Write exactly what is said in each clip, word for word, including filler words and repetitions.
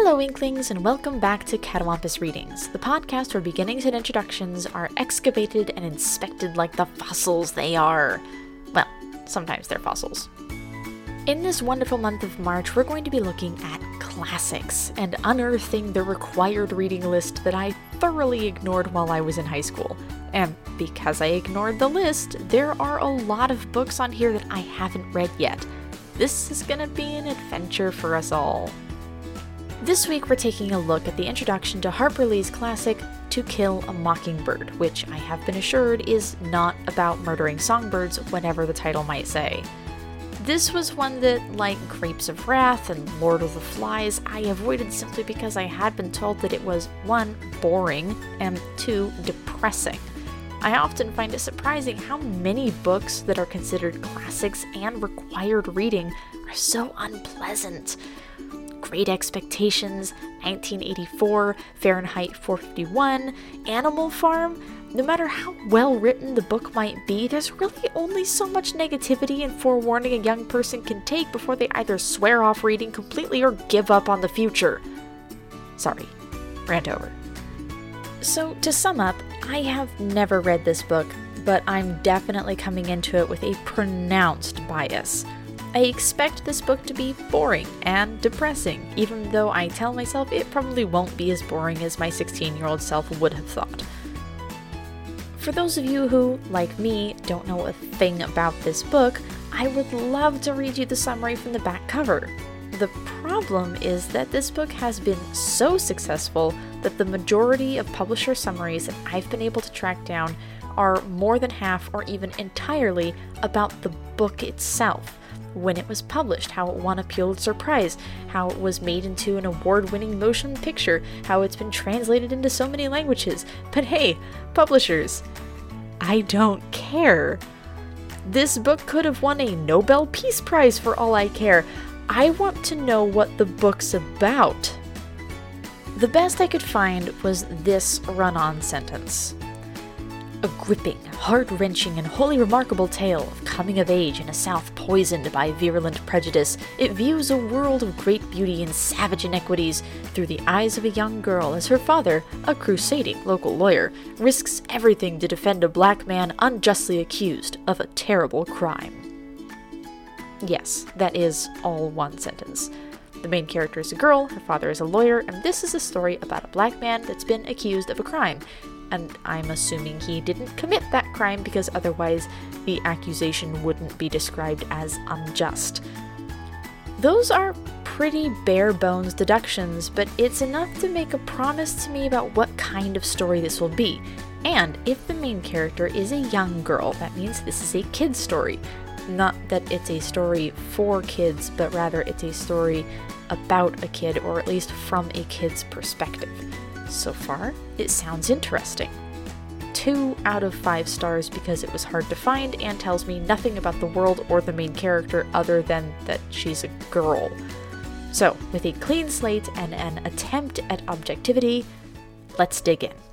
Hello Inklings, and welcome back to Catawampus Readings, the podcast where beginnings and introductions are excavated and inspected like the fossils they are. Well, sometimes they're fossils. In this wonderful month of March, we're going to be looking at classics and unearthing the required reading list that I thoroughly ignored while I was in high school. And because I ignored the list, there are a lot of books on here that I haven't read yet. This is gonna be an adventure for us all. This week we're taking a look at the introduction to Harper Lee's classic, To Kill a Mockingbird, which I have been assured is not about murdering songbirds, whatever the title might say. This was one that, like Grapes of Wrath and Lord of the Flies, I avoided simply because I had been told that it was, one, boring, and two, depressing. I often find it surprising how many books that are considered classics and required reading are so unpleasant. Great Expectations, nineteen eighty-four, Fahrenheit four fifty-one, Animal Farm. No matter how well written the book might be, there's really only so much negativity and forewarning a young person can take before they either swear off reading completely or give up on the future. Sorry, rant over. So, to sum up, I have never read this book, but I'm definitely coming into it with a pronounced bias. I expect this book to be boring and depressing, even though I tell myself it probably won't be as boring as my sixteen-year-old self would have thought. For those of you who, like me, don't know a thing about this book, I would love to read you the summary from the back cover. The problem is that this book has been so successful that the majority of publisher summaries that I've been able to track down are more than half or even entirely about the book itself. When it was published, how it won a Pulitzer Prize, how it was made into an award-winning motion picture, how it's been translated into so many languages. But hey, publishers, I don't care. This book could have won a Nobel Peace Prize for all I care. I want to know what the book's about. The best I could find was this run-on sentence. A gripping, heart-wrenching, and wholly remarkable tale of coming of age in a South poisoned by virulent prejudice, it views a world of great beauty and savage inequities through the eyes of a young girl as her father, a crusading local lawyer, risks everything to defend a black man unjustly accused of a terrible crime. Yes, that is all one sentence. The main character is a girl, her father is a lawyer, and this is a story about a black man that's been accused of a crime. And I'm assuming he didn't commit that crime because otherwise the accusation wouldn't be described as unjust. Those are pretty bare-bones deductions, but it's enough to make a promise to me about what kind of story this will be. And if the main character is a young girl, that means this is a kid's story. Not that it's a story for kids, but rather it's a story about a kid, or at least from a kid's perspective. So far, it sounds interesting. Two out of five stars because it was hard to find and tells me nothing about the world or the main character other than that she's a girl. So, with a clean slate and an attempt at objectivity, let's dig in.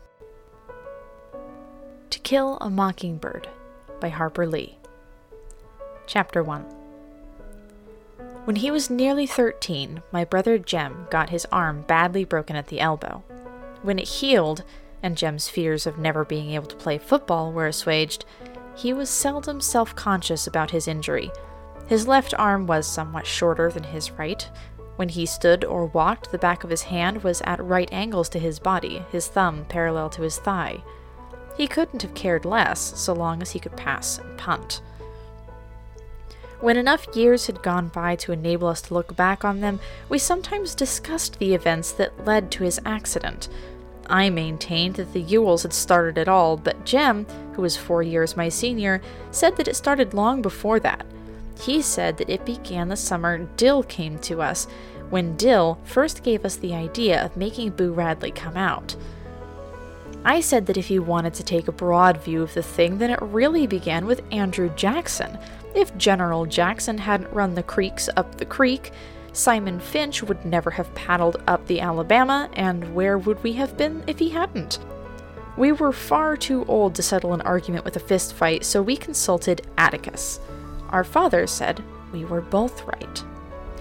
To Kill a Mockingbird by Harper Lee. Chapter one. When he was nearly thirteen, my brother Jem got his arm badly broken at the elbow. When it healed, and Jem's fears of never being able to play football were assuaged, he was seldom self-conscious about his injury. His left arm was somewhat shorter than his right. When he stood or walked, the back of his hand was at right angles to his body, his thumb parallel to his thigh. He couldn't have cared less, so long as he could pass and punt. When enough years had gone by to enable us to look back on them, we sometimes discussed the events that led to his accident. I maintained that the Ewells had started it all, but Jem, who was four years my senior, said that it started long before that. He said that it began the summer Dill came to us, when Dill first gave us the idea of making Boo Radley come out. I said that if you wanted to take a broad view of the thing, then it really began with Andrew Jackson. If General Jackson hadn't run the creeks up the creek, Simon Finch would never have paddled up the Alabama, and where would we have been if he hadn't? We were far too old to settle an argument with a fist fight, so we consulted Atticus. Our father said we were both right.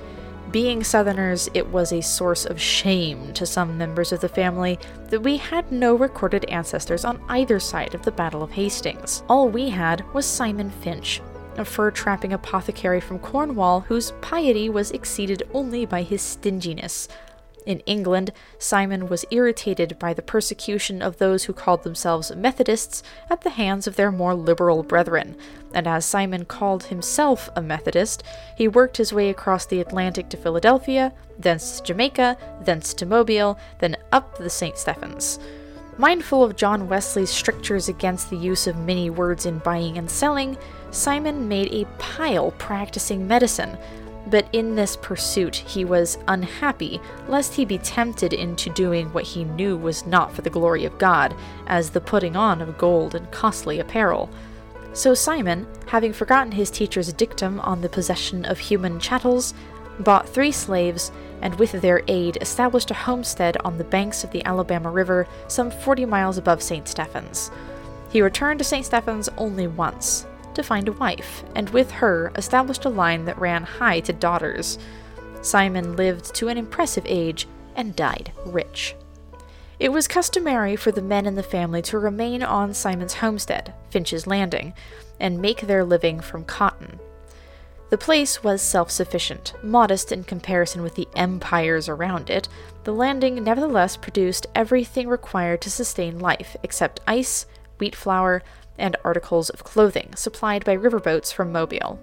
Being Southerners, it was a source of shame to some members of the family that we had no recorded ancestors on either side of the Battle of Hastings. All we had was Simon Finch, a fur-trapping apothecary from Cornwall whose piety was exceeded only by his stinginess. In England, Simon was irritated by the persecution of those who called themselves Methodists at the hands of their more liberal brethren, and as Simon called himself a Methodist, he worked his way across the Atlantic to Philadelphia, thence to Jamaica, thence to Mobile, then up the Saint Stephens. Mindful of John Wesley's strictures against the use of many words in buying and selling, Simon made a pile practicing medicine, but in this pursuit he was unhappy lest he be tempted into doing what he knew was not for the glory of God, as the putting on of gold and costly apparel. So Simon, having forgotten his teacher's dictum on the possession of human chattels, bought three slaves, and with their aid established a homestead on the banks of the Alabama River, some forty miles above Saint Stephens. He returned to Saint Stephens only once, to find a wife, and with her established a line that ran high to daughters. Simon lived to an impressive age and died rich. It was customary for the men in the family to remain on Simon's homestead, Finch's Landing, and make their living from cotton. The place was self-sufficient, modest in comparison with the empires around it. The landing nevertheless produced everything required to sustain life, except ice, wheat flour, and articles of clothing supplied by riverboats from Mobile.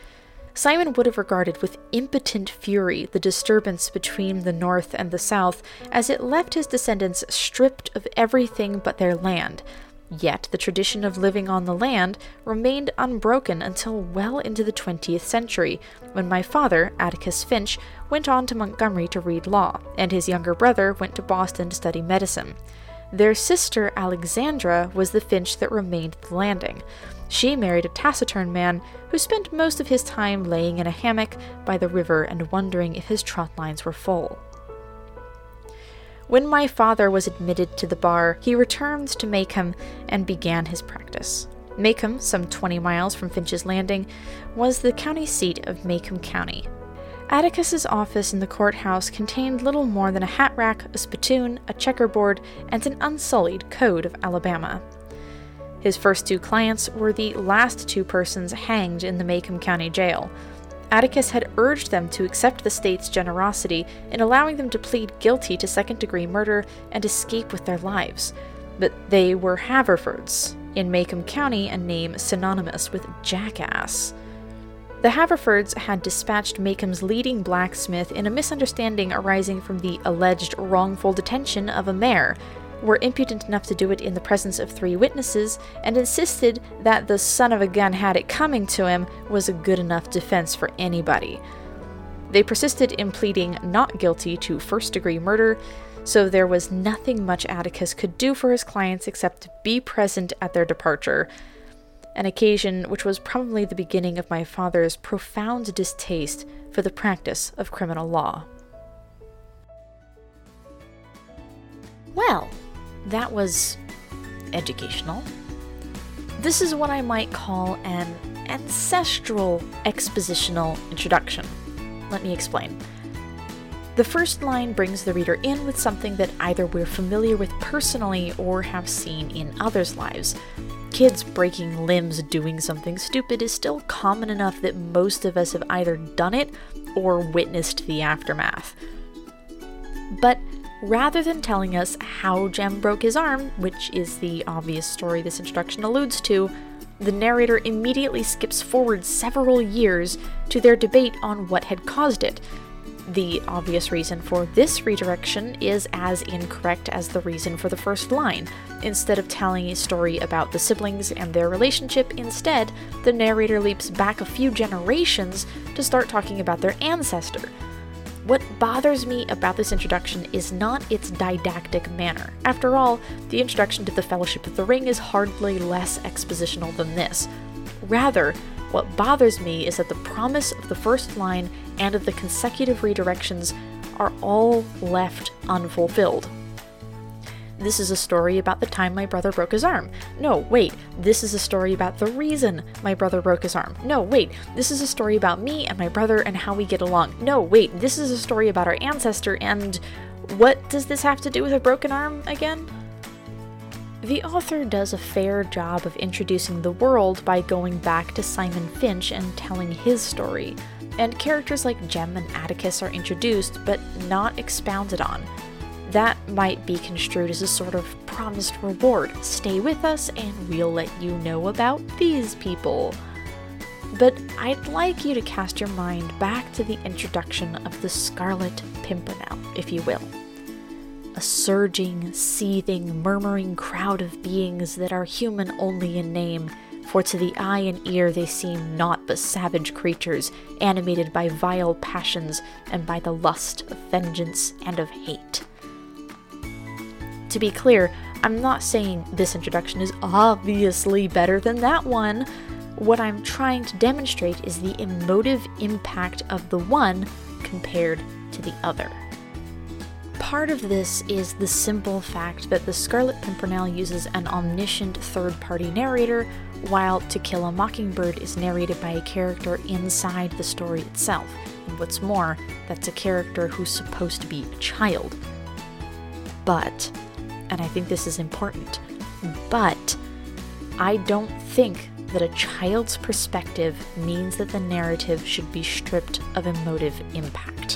Simon would have regarded with impotent fury the disturbance between the North and the South, as it left his descendants stripped of everything but their land. Yet the tradition of living on the land remained unbroken until well into the twentieth century, when my father, Atticus Finch, went on to Montgomery to read law, and his younger brother went to Boston to study medicine. Their sister, Alexandra, was the Finch that remained at the Landing. She married a taciturn man who spent most of his time laying in a hammock by the river and wondering if his trot lines were full. When my father was admitted to the bar, he returned to Macomb and began his practice. Macomb, some twenty miles from Finch's Landing, was the county seat of Macomb County. Atticus's office in the courthouse contained little more than a hat rack, a spittoon, a checkerboard, and an unsullied code of Alabama. His first two clients were the last two persons hanged in the Macomb County Jail. Atticus had urged them to accept the state's generosity in allowing them to plead guilty to second-degree murder and escape with their lives, but they were Haverfords, in Macomb County a name synonymous with jackass. The Haverfords had dispatched Macomb's leading blacksmith in a misunderstanding arising from the alleged wrongful detention of a mare, were impudent enough to do it in the presence of three witnesses, and insisted that the son of a gun had it coming to him was a good enough defense for anybody. They persisted in pleading not guilty to first-degree murder, so there was nothing much Atticus could do for his clients except to be present at their departure, an occasion which was probably the beginning of my father's profound distaste for the practice of criminal law. Well, that was educational. This is what I might call an ancestral expositional introduction. Let me explain. The first line brings the reader in with something that either we're familiar with personally or have seen in others' lives. Kids breaking limbs doing something stupid is still common enough that most of us have either done it or witnessed the aftermath. But rather than telling us how Jem broke his arm, which is the obvious story this introduction alludes to, the narrator immediately skips forward several years to their debate on what had caused it. The obvious reason for this redirection is as incorrect as the reason for the first line. Instead of telling a story about the siblings and their relationship, instead, the narrator leaps back a few generations to start talking about their ancestor. What bothers me about this introduction is not its didactic manner. After all, the introduction to the Fellowship of the Ring is hardly less expositional than this. Rather, what bothers me is that the promise of the first line and of the consecutive redirections are all left unfulfilled. this is a story about the time my brother broke his arm. No, wait, this is a story about the reason my brother broke his arm. No, wait, this is a story about me and my brother and how we get along. No, wait, this is a story about our ancestor and... what does this have to do with a broken arm again? The author does a fair job of introducing the world by going back to Simon Finch and telling his story, and characters like Jem and Atticus are introduced but not expounded on. That might be construed as a sort of promised reward. Stay with us and we'll let you know about these people. But I'd like you to cast your mind back to the introduction of the Scarlet Pimpernel, if you will. A surging, seething, murmuring crowd of beings that are human only in name, for to the eye and ear they seem naught but savage creatures, animated by vile passions and by the lust of vengeance and of hate. To be clear, I'm not saying this introduction is obviously better than that one. What I'm trying to demonstrate is the emotive impact of the one compared to the other. Part of this is the simple fact that the Scarlet Pimpernel uses an omniscient third-party narrator, while To Kill a Mockingbird is narrated by a character inside the story itself. And what's more, that's a character who's supposed to be a child. But, and I think this is important, but I don't think that a child's perspective means that the narrative should be stripped of emotive impact.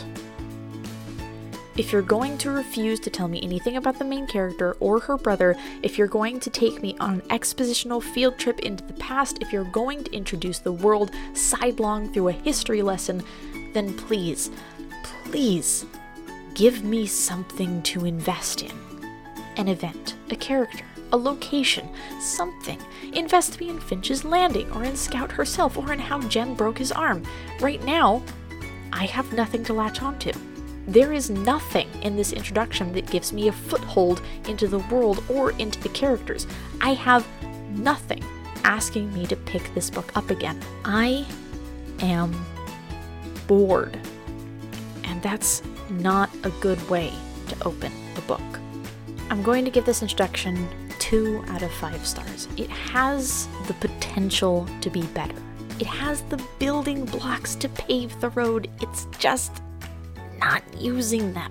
If you're going to refuse to tell me anything about the main character or her brother, if you're going to take me on an expositional field trip into the past, if you're going to introduce the world sidelong through a history lesson, then please, please give me something to invest in. An event, a character, a location, something. Invest me in Finch's Landing, or in Scout herself, or in how Jem broke his arm. Right now, I have nothing to latch onto. There is nothing in this introduction that gives me a foothold into the world or into the characters. I have nothing asking me to pick this book up again. I am bored. And that's not a good way to open a book. I'm going to give this introduction two out of five stars. It has the potential to be better. It has the building blocks to pave the road. It's just not using them.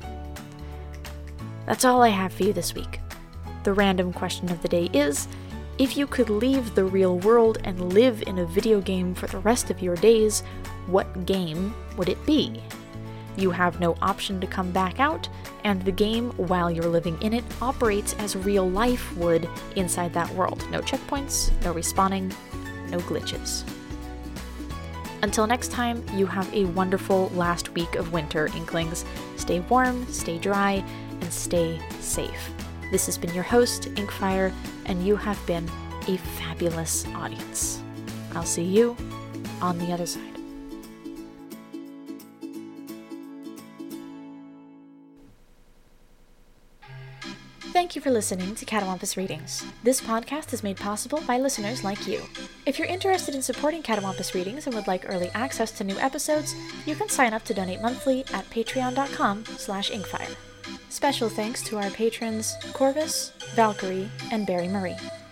That's all I have for you this week. The random question of the day is, if you could leave the real world and live in a video game for the rest of your days, what game would it be? You have no option to come back out, and the game, while you're living in it, operates as real life would inside that world. No checkpoints, no respawning, no glitches. Until next time, you have a wonderful last week of winter, Inklings. Stay warm, stay dry, and stay safe. This has been your host, Inkfire, and you have been a fabulous audience. I'll see you on the other side. Thank you for listening to Catawampus Readings. This podcast is made possible by listeners like you. If you're interested in supporting Catawampus Readings and would like early access to new episodes, you can sign up to donate monthly at patreon.com slash inkfire. Special thanks to our patrons Corvus, Valkyrie, and Barry Marie.